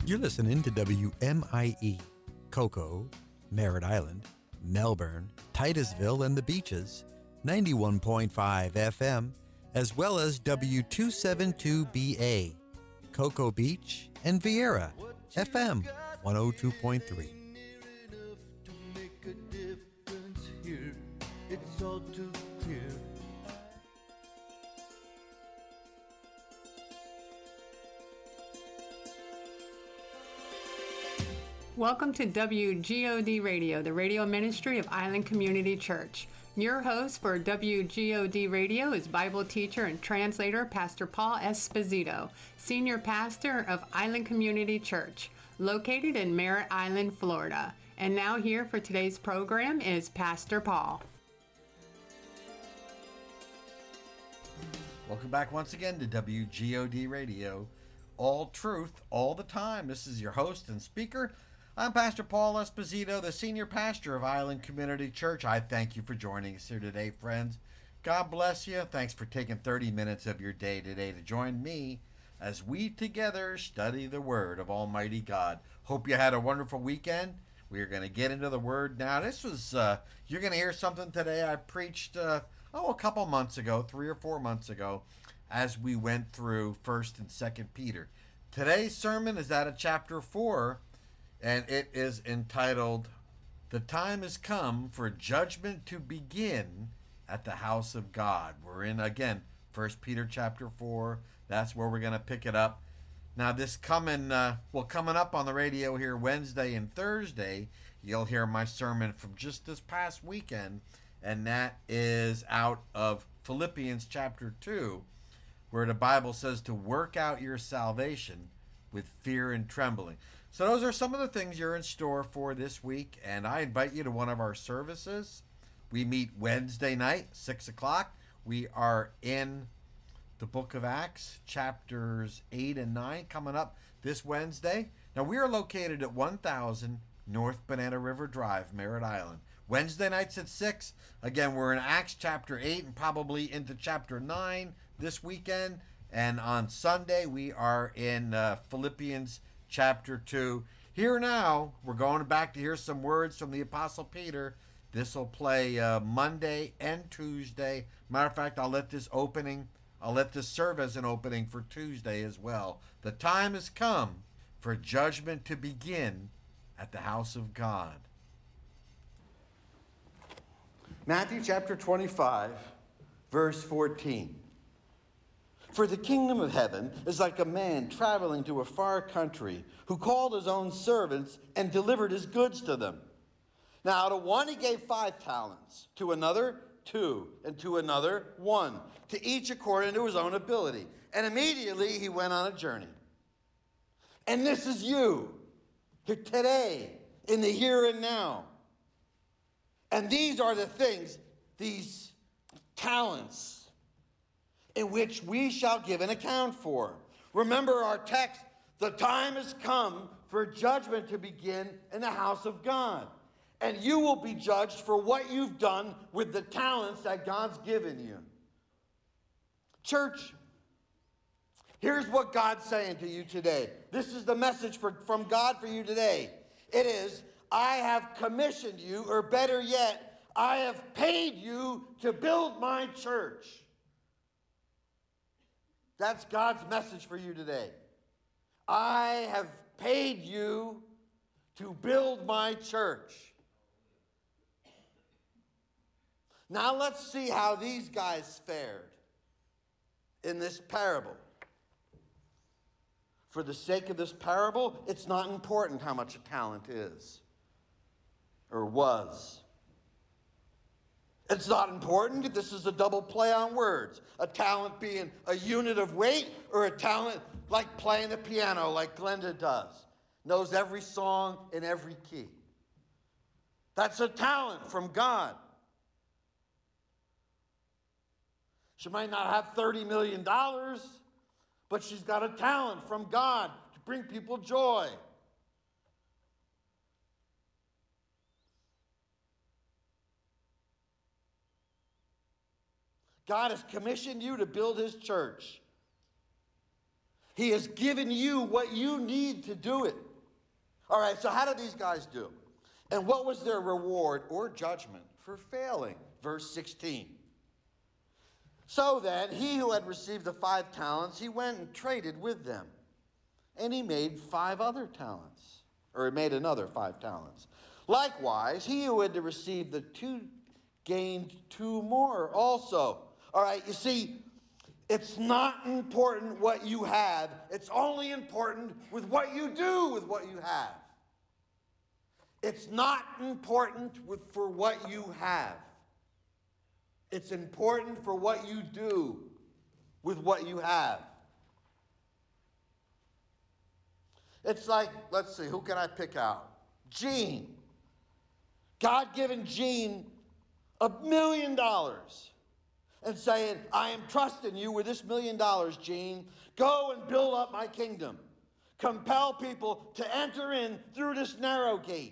You're listening to WMIE, Cocoa, Merritt Island, Melbourne, Titusville, and the Beaches, 91.5 FM, as well as W272BA, Cocoa Beach, and Vieira, FM 102.3. It's all too clear. Welcome to WGOD Radio, the radio ministry of Island Community Church. Your host for WGOD Radio is Bible teacher and translator Pastor Paul Esposito, senior pastor of Island Community Church, located in Merritt Island, Florida. And now here for today's program is Pastor Paul. Welcome back once again to WGOD Radio, all truth, all the time. This is your host and speaker. I'm Pastor Paul Esposito, the senior pastor of Island Community Church. I thank you for joining us here today, friends. God bless you. Thanks for taking 30 minutes of your day today to join me as we together study the Word of Almighty God. Hope you had a wonderful weekend. We are going to get into the Word now. This was, you're going to hear something today I preached, a couple months ago, 3 or 4 months ago, as we went through 1st and 2nd Peter. Today's sermon is out of chapter 4, and it is entitled, "The Time Has Come for Judgment to Begin at the House of God." We're in, again, 1 Peter chapter 4. That's where we're going to pick it up. Now, this coming up on the radio here Wednesday and Thursday, you'll hear my sermon from just this past weekend, and that is out of Philippians chapter 2, where the Bible says to work out your salvation with fear and trembling. So those are some of the things you're in store for this week, and I invite you to one of our services. We meet Wednesday night, 6 o'clock. We are in the book of Acts, chapters 8 and 9, coming up this Wednesday. Now, we are located at 1000 North Banana River Drive, Merritt Island. Wednesday nights at 6. Again, we're in Acts chapter 8 and probably into chapter 9 this weekend. And on Sunday, we are in Philippians chapter 2. Here now, we're going back to hear some words from the Apostle Peter. This will play Monday and Tuesday. Matter of fact, I'll let this serve as an opening for Tuesday as well. The time has come for judgment to begin at the house of God. Matthew chapter 25, verse 14. For the kingdom of heaven is like a man traveling to a far country who called his own servants and delivered his goods to them. Now to one he gave 5 talents, to another 2, and to another 1, to each according to his own ability. And immediately he went on a journey. And this is you, here today, in the here and now. And these are the things, these talents, in which we shall give an account for. Remember our text, the time has come for judgment to begin in the house of God. And you will be judged for what you've done with the talents that God's given you. Church, here's what God's saying to you today. This is the message from God for you today. It is, I have commissioned you, or better yet, I have paid you to build my church. That's God's message for you today. I have paid you to build my church. Now let's see how these guys fared in this parable. For the sake of this parable, it's not important how much a talent is or was. It's not important if this is a double play on words. A talent being a unit of weight, or a talent like playing the piano like Glenda does. Knows every song in every key. That's a talent from God. She might not have $30 million, but she's got a talent from God to bring people joy. God has commissioned you to build his church. He has given you what you need to do it. All right, so how did these guys do? And what was their reward or judgment for failing? Verse 16. So then, he who had received the 5 talents, he went and traded with them. And he made 5 other talents. Or he made another 5 talents. Likewise, he who had received the 2 gained 2 more also. All right, you see, it's not important what you have. It's only important with what you do with what you have. It's not important for what you have. It's important for what you do with what you have. It's like, let's see, who can I pick out? Gene. God giving Gene $1 million and saying, I am trusting you with this $1 million, Gene. Go and build up my kingdom. Compel people to enter in through this narrow gate.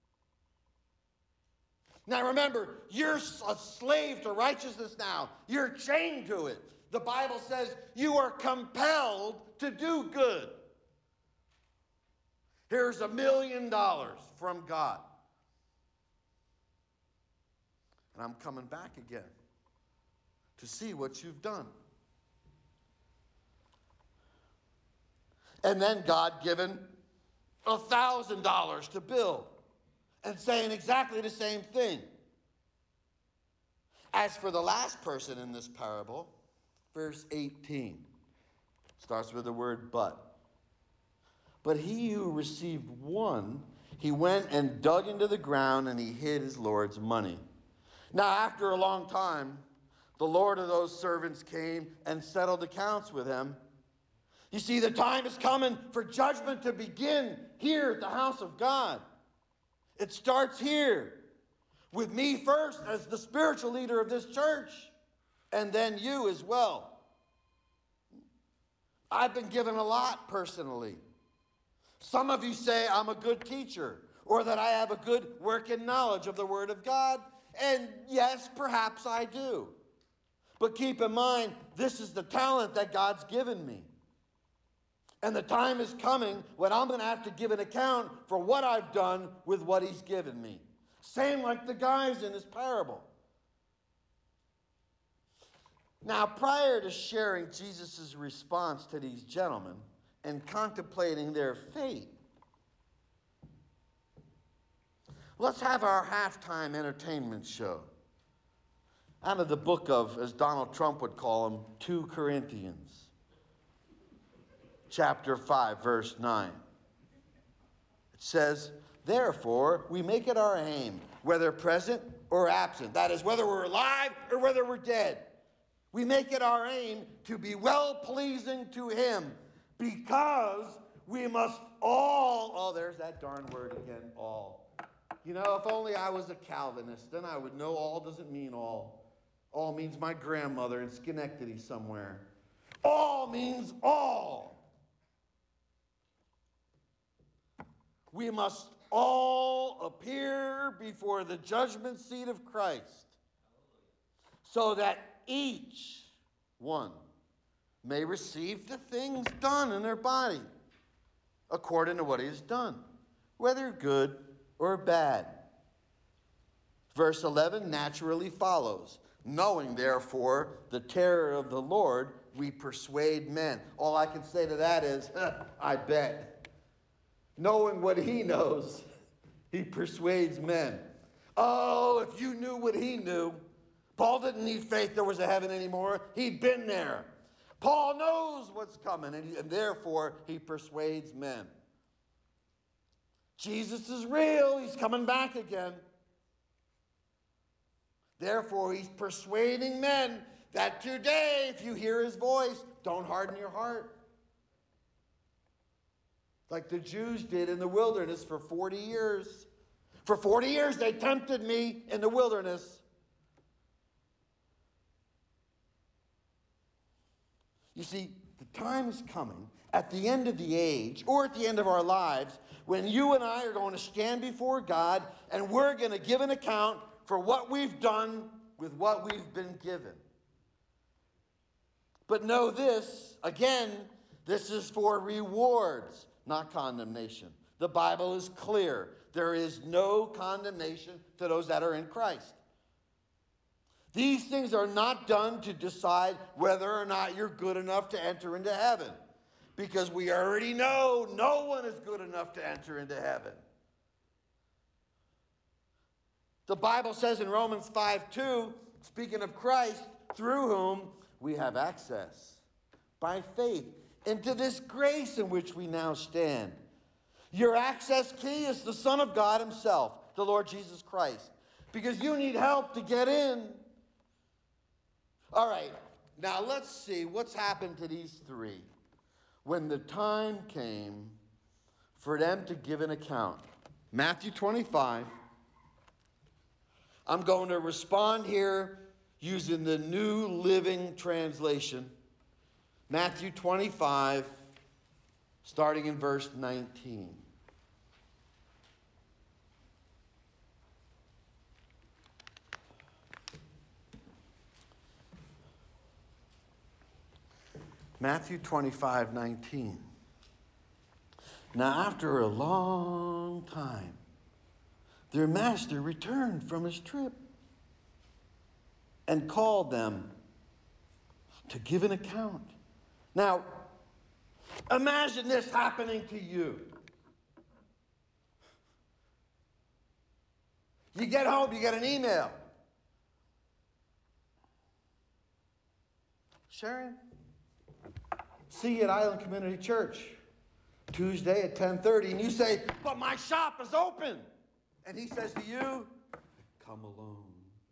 Now remember, you're a slave to righteousness now. You're chained to it. The Bible says you are compelled to do good. Here's $1 million from God. And I'm coming back again to see what you've done. And then God given $1,000 to build. And saying exactly the same thing. As for the last person in this parable, verse 18 starts with the word but. But he who received 1, he went and dug into the ground and he hid his Lord's money. Now after a long time, the Lord of those servants came and settled accounts with him. You see, the time is coming for judgment to begin here at the house of God. It starts here with me first as the spiritual leader of this church, and then you as well. I've been given a lot personally. Some of you say I'm a good teacher, or that I have a good working knowledge of the Word of God, and yes, perhaps I do. But keep in mind, this is the talent that God's given me. And the time is coming when I'm going to have to give an account for what I've done with what he's given me. Same like the guys in this parable. Now, prior to sharing Jesus' response to these gentlemen and contemplating their fate, let's have our halftime entertainment show. Out of the book of, as Donald Trump would call them, 2 Corinthians. Chapter 5, verse 9. It says, therefore, we make it our aim, whether present or absent. That is, whether we're alive or whether we're dead. We make it our aim to be well-pleasing to him, because we must all, oh, there's that darn word again, all. You know, if only I was a Calvinist, then I would know all doesn't mean all. All means my grandmother in Schenectady somewhere. All means all. We must all appear before the judgment seat of Christ, so that each one may receive the things done in their body according to what he has done, whether good or bad. Verse 11 naturally follows. Knowing, therefore, the terror of the Lord, we persuade men. All I can say to that is, I bet. Knowing what he knows, he persuades men. Oh, if you knew what he knew. Paul didn't need faith there was a heaven anymore. He'd been there. Paul knows what's coming, and therefore he persuades men. Jesus is real. He's coming back again. Therefore, he's persuading men that today, if you hear his voice, don't harden your heart. Like the Jews did in the wilderness for 40 years. For 40 years, they tempted me in the wilderness. You see, the time is coming at the end of the age, or at the end of our lives, when you and I are going to stand before God, and we're going to give an account for what we've done with what we've been given. But know this, again, This is for rewards, not condemnation. The Bible is clear. There is no condemnation to those that are in Christ. These things are not done to decide whether or not you're good enough to enter into heaven, because we already know no one is good enough to enter into heaven. The Bible says in Romans 5:2, speaking of Christ, through whom we have access by faith into this grace in which we now stand. Your access key is the Son of God himself, the Lord Jesus Christ, because you need help to get in. All right, now let's see what's happened to these three when the time came for them to give an account. Matthew 25. I'm going to respond here using the New Living Translation. Matthew 25, starting in verse 19. Matthew 25, 19. Now, after a long time, their master returned from his trip and called them to give an account. Now, imagine this happening to you. You get home, you get an email. Sharon, see you at Island Community Church Tuesday at 10:30. And you say, but my shop is open. And he says to you, come alone.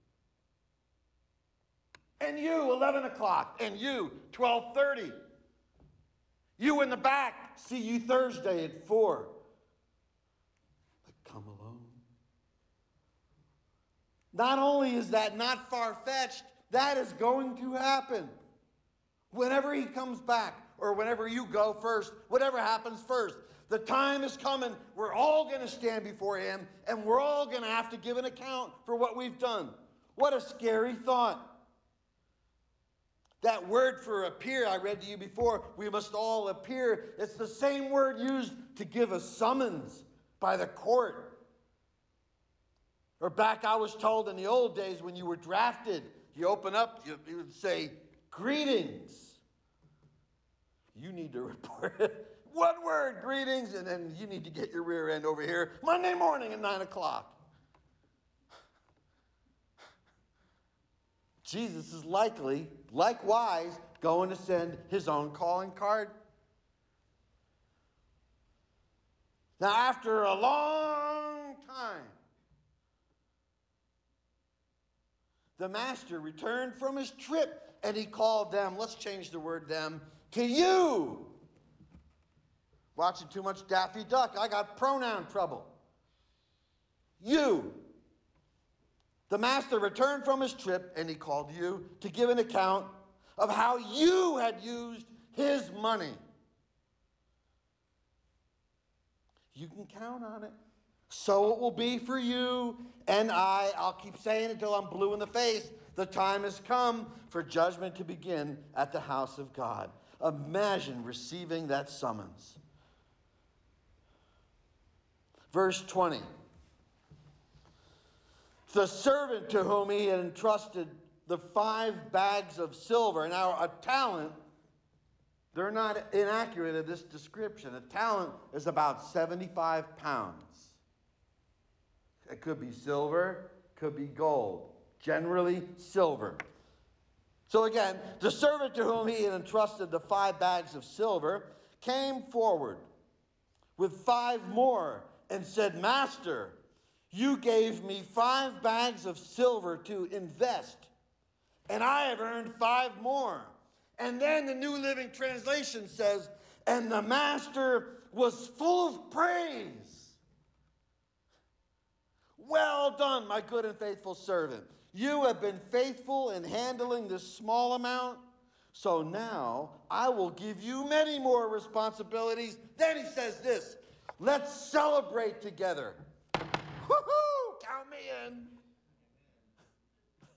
And you, 11 o'clock. And you, 12:30. You in the back, see you Thursday at 4. But come alone. Not only is that not far-fetched, that is going to happen. Whenever he comes back, or whenever you go first, whatever happens first, the time is coming. We're all going to stand before him, and we're all going to have to give an account for what we've done. What a scary thought. That word for appear, I read to you before, we must all appear. It's the same word used to give a summons by the court. Or back, I was told in the old days when you were drafted, you open up, you would say, greetings. You need to report one word, greetings, and then you need to get your rear end over here Monday morning at 9 o'clock. Jesus is likewise, going to send his own calling card. Now, after a long time, the master returned from his trip, and he called them, let's change the word them, to you. Watching too much Daffy Duck, I got pronoun trouble. You. The master returned from his trip, and he called you to give an account of how you had used his money. You can count on it. So it will be for you and I. I'll keep saying it until I'm blue in the face. The time has come for judgment to begin at the house of God. Imagine receiving that summons. Verse 20. The servant to whom he had entrusted the 5 bags of silver. Now, a talent, they're not inaccurate of this description. A talent is about 75 pounds. It could be silver, could be gold. Generally, silver. So again, the servant to whom he had entrusted the 5 bags of silver came forward with 5 more and said, Master, you gave me 5 bags of silver to invest, and I have earned 5 more. And then the New Living Translation says, and the master was full of praise. Well done, my good and faithful servant. You have been faithful in handling this small amount, so now I will give you many more responsibilities. Then he says this, let's celebrate together. Woohoo! Count me in.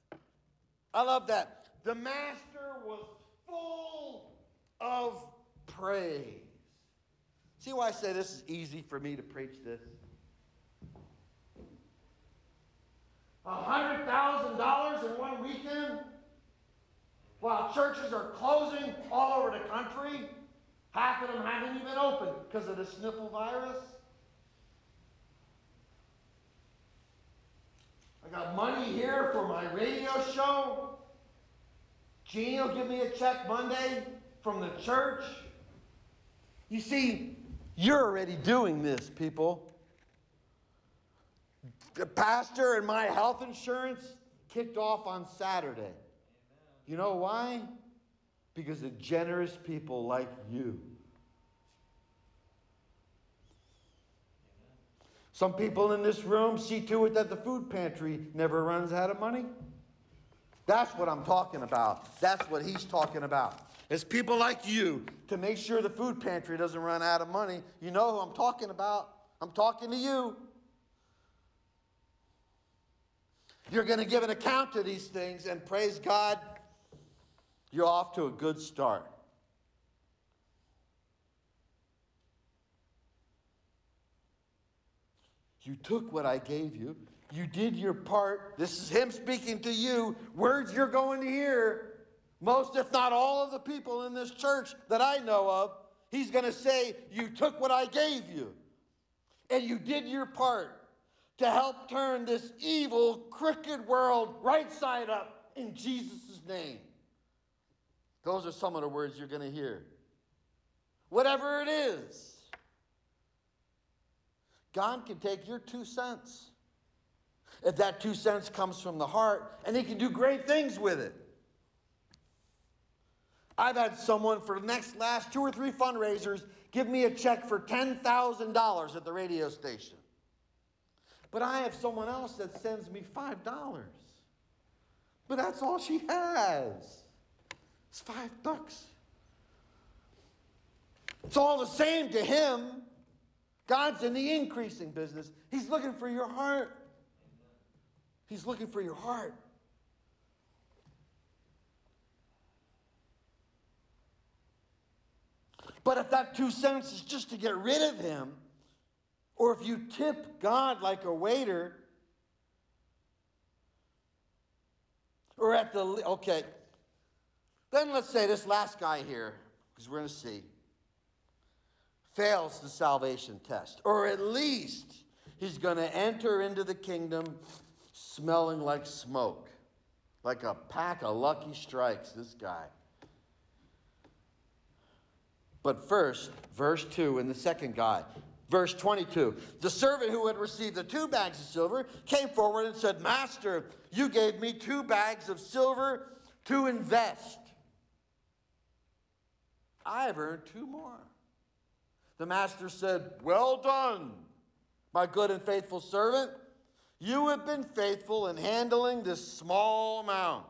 I love that. The master was full of praise. See why I say this is easy for me to preach this? $100,000 in one weekend while churches are closing all over the country. Half of them haven't even opened because of the sniffle virus. I got money here for my radio show. Jeannie will give me a check Monday from the church. You see, you're already doing this, people. The pastor and my health insurance kicked off on Saturday. You know why? Because of generous people like you. Some people in this room see to it that the food pantry never runs out of money. That's what I'm talking about. That's what he's talking about. It's people like you to make sure the food pantry doesn't run out of money. You know who I'm talking about. I'm talking to you. You're going to give an account to these things, and praise God, you're off to a good start. You took what I gave you. You did your part. This is him speaking to you. Words you're going to hear. Most, if not all, of the people in this church that I know of, he's going to say, you took what I gave you. And you did your part to help turn this evil, crooked world right side up in Jesus' name. Those are some of the words you're going to hear. Whatever it is. God can take your 2 cents. If that 2 cents comes from the heart, and he can do great things with it. I've had someone for the last 2 or 3 fundraisers give me a check for $10,000 at the radio station. But I have someone else that sends me $5. But that's all she has. It's $5. It's all the same to him. God's in the increasing business. He's looking for your heart. He's looking for your heart. But if that 2 cents is just to get rid of him, or if you tip God like a waiter, or at the, okay, then let's say this last guy here, because we're going to see, fails the salvation test, or at least he's going to enter into the kingdom smelling like smoke, like a pack of Lucky Strikes, this guy. But first, verse 2 and the second guy, verse 22, the servant who had received the 2 bags of silver came forward and said, Master, you gave me 2 bags of silver to invest. I have earned 2 more. The master said, well done, my good and faithful servant. You have been faithful in handling this small amount.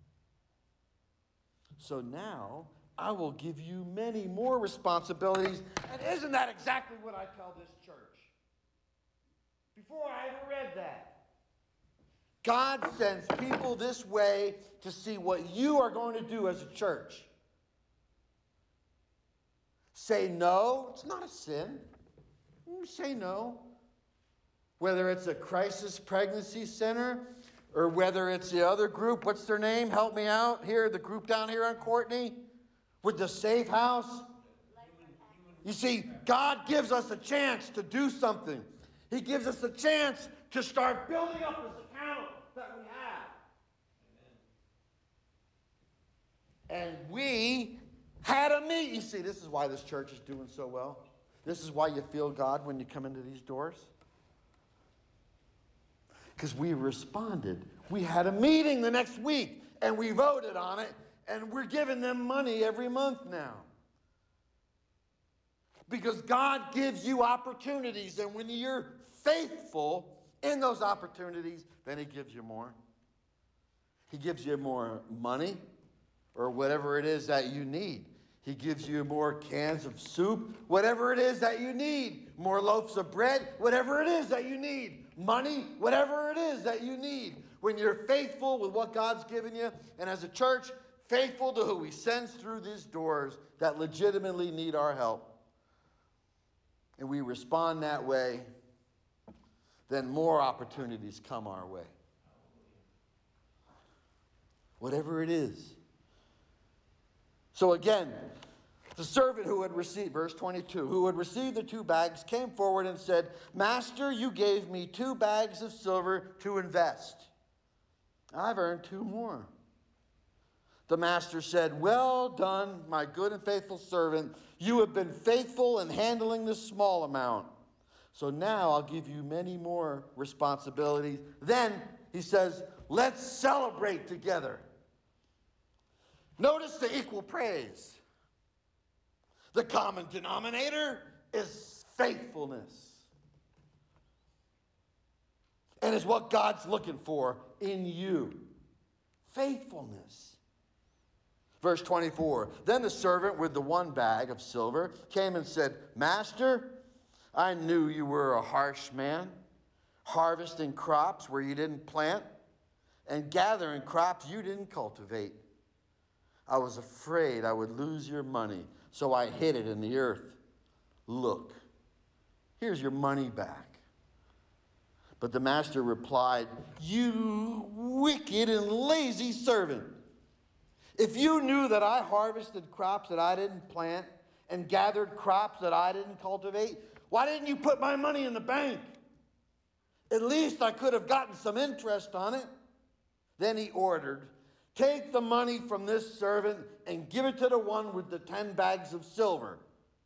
So now I will give you many more responsibilities. And isn't that exactly what I tell this church? Before I ever read that. God sends people this way to see what you are going to do as a church. Say no. It's not a sin. Say no. Whether it's a crisis pregnancy center or whether it's the other group. What's their name? Help me out here. The group down here on Courtney with the safe house. You see, God gives us a chance to do something. He gives us a chance to start building up this account that we have. And we had a meeting. You see, this is why this church is doing so well. This is why you feel God when you come into these doors. Because we responded. We had a meeting the next week, and we voted on it, and we're giving them money every month now. Because God gives you opportunities, and when you're faithful in those opportunities, then He gives you more. He gives you more money or whatever it is that you need. He gives you more cans of soup, whatever it is that you need. More loaves of bread, whatever it is that you need. Money, whatever it is that you need. When you're faithful with what God's given you, and as a church, faithful to who he sends through these doors that legitimately need our help, and we respond that way, then more opportunities come our way. Whatever it is. So again, the servant who had received, verse 22, who had received the 2 bags came forward and said, Master, you gave me 2 bags of silver to invest. I've earned 2 more. The master said, well done, my good and faithful servant. You have been faithful in handling this small amount. So now I'll give you many more responsibilities. Then he says, let's celebrate together. Notice the equal praise. The common denominator is faithfulness. And is what God's looking for in you. Faithfulness. Verse 24, then the servant with the 1 bag of silver came and said, Master, I knew you were a harsh man, harvesting crops where you didn't plant, and gathering crops you didn't cultivate. I was afraid I would lose your money, so I hid it in the earth. Look, here's your money back. But the master replied, you wicked and lazy servant. If you knew that I harvested crops that I didn't plant and gathered crops that I didn't cultivate, why didn't you put my money in the bank? At least I could have gotten some interest on it. Then he ordered, take the money from this servant and give it to the one with the 10 bags of silver.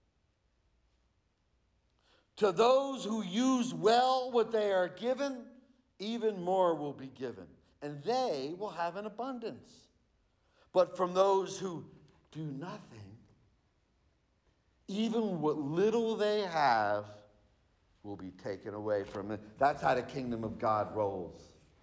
To those who use well what they are given, even more will be given, and they will have an abundance. But from those who do nothing, even what little they have will be taken away from them. That's how the kingdom of God rolls.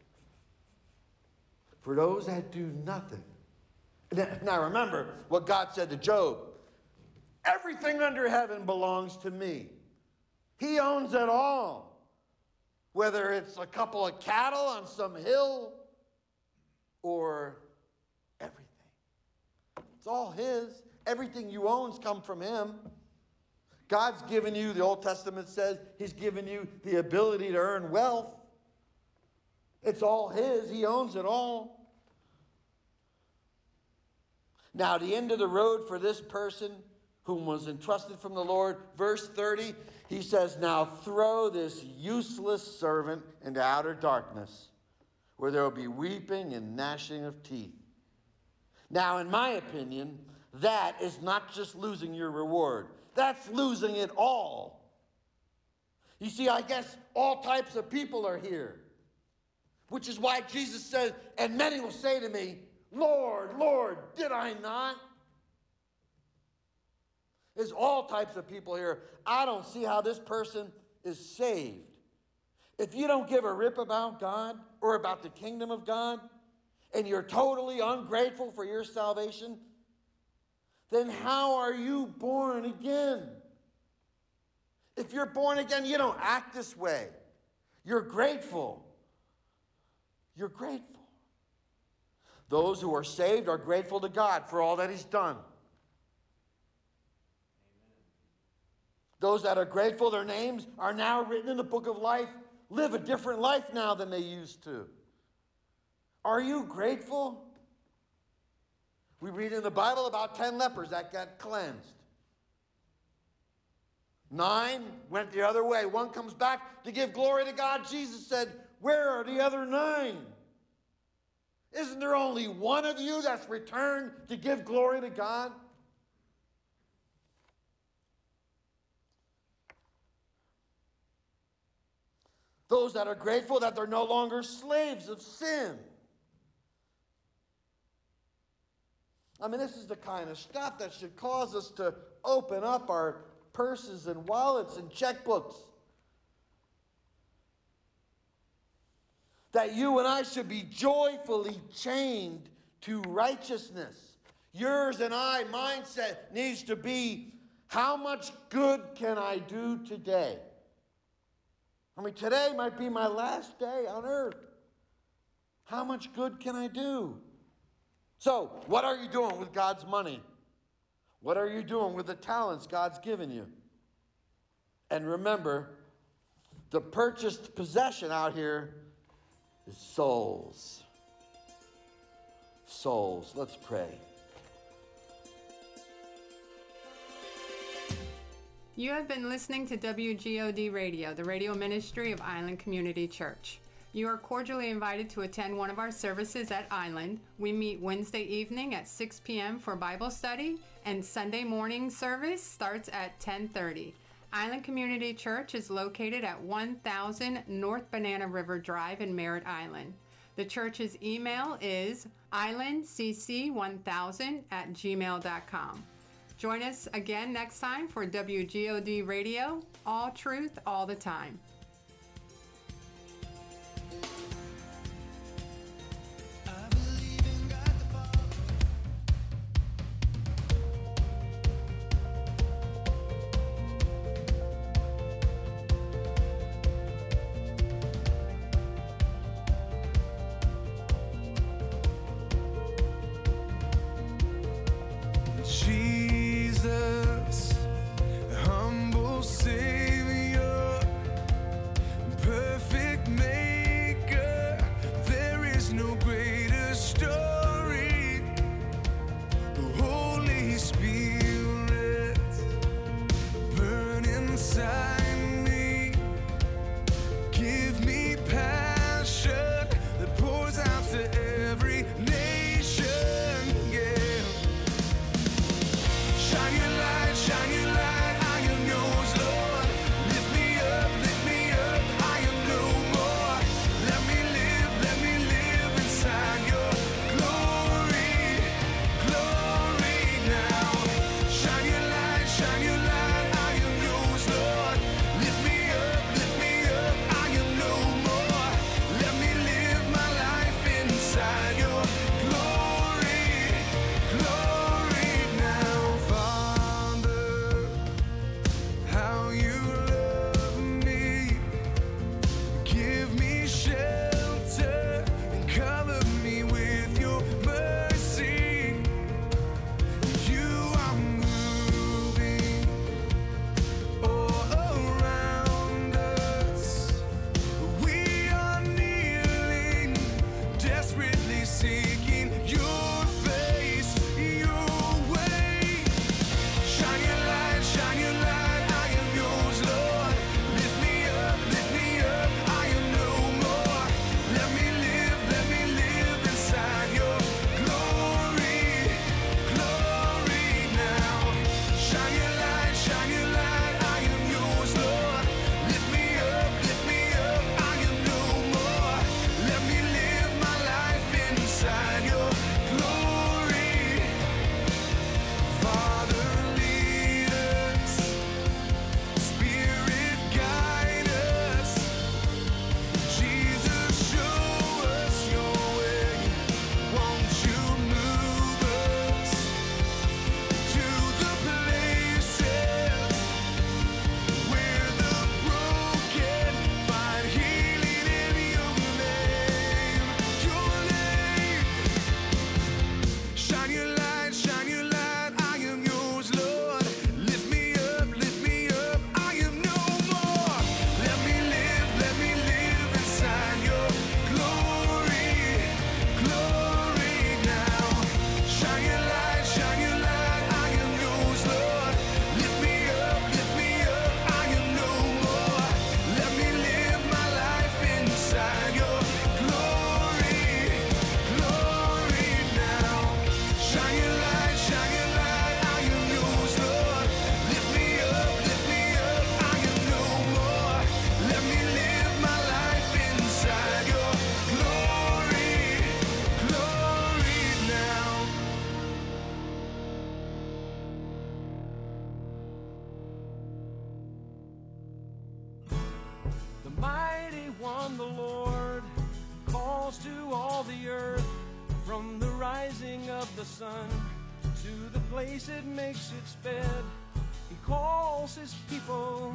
For those that do nothing. Now remember what God said to Job. Everything under heaven belongs to me. He owns it all. Whether it's a couple of cattle on some hill or everything. It's all his. Everything you own's come from him. God's given you, the Old Testament says, he's given you the ability to earn wealth. It's all his. He owns it all. Now, the end of the road for this person whom was entrusted from the Lord, verse 30, he says, now throw this useless servant into outer darkness, where there will be weeping and gnashing of teeth. Now, in my opinion, that is not just losing your reward. That's losing it all. You see, I guess all types of people are here. Which is why Jesus says, and many will say to me, Lord, Lord, did I not? There's all types of people here. I don't see how this person is saved. If you don't give a rip about God or about the kingdom of God, and you're totally ungrateful for your salvation, then how are you born again? If you're born again, you don't act this way. You're grateful. You're grateful. Those who are saved are grateful to God for all that he's done. Those that are grateful, their names are now written in the book of life, live a different life now than they used to. Are you grateful? We read in the Bible about 10 lepers that got cleansed. 9 went the other way. 1 comes back to give glory to God. Jesus said, where are the other 9? Isn't there only one of you that's returned to give glory to God? Those that are grateful that they're no longer slaves of sin. I mean, this is the kind of stuff that should cause us to open up our purses and wallets and checkbooks. That you and I should be joyfully chained to righteousness. Yours and I mindset needs to be, how much good can I do today? I mean, today might be my last day on earth. How much good can I do? So, what are you doing with God's money? What are you doing with the talents God's given you? And remember, the purchased possession out here is souls. Souls. Let's pray. You have been listening to WGOD Radio, the radio ministry of Island Community Church. You are cordially invited to attend one of our services at Island. We meet Wednesday evening at 6 p.m. for Bible study, and Sunday morning service starts at 10:30. Island Community Church is located at 1000 North Banana River Drive in Merritt Island. The church's email is islandcc1000@gmail.com. Join us again next time for WGOD Radio, all truth, all the time. Jesus, humble Savior, perfect Maker, there is no greater story. Holy Spirit, burn inside me, give me passion that pours out to every nation. Yeah. Shine your light, I am yours, Lord. Lift me up, I am no more. Let me live inside your glory, glory now. Shine your light, I am yours, Lord. Lift me up, I am no more. Let me live my life inside your glory, glory now. Father, how you love me, give me shelter and cover me with your mercy. You are moving all around us. We are kneeling, desperately seeking your face, your way. Shine your light, I am yours, Lord. Lift me up, I am no more. Let me live inside your glory, glory now. Shine your light, I am yours, Lord. Lift me up, I am no more. Let me live my life inside your glory. Father, lead us, Spirit, guide us. Jesus, show us your way. Won't you move us to the places where the broken find healing in your name, your name. Shine your light, I am yours, Lord. Lift me up, I am no more. Let me live inside your glory, glory now. Shine your light, I am yours, Lord. Lift me up, I am no more. Let me live my life inside your glory, glory now. Shine your light, I am yours, Lord. Lift me up, I am no more. Let me live my life inside your glory, glory now. The mighty one, the Lord, calls to all the earth, from the rising of the sun to the place it makes its bed. He calls his people,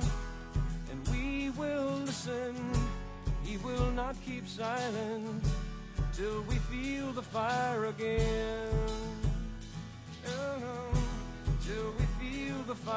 and we will listen. He will not keep silent till we feel the fire again. Oh, no, till we feel the fire.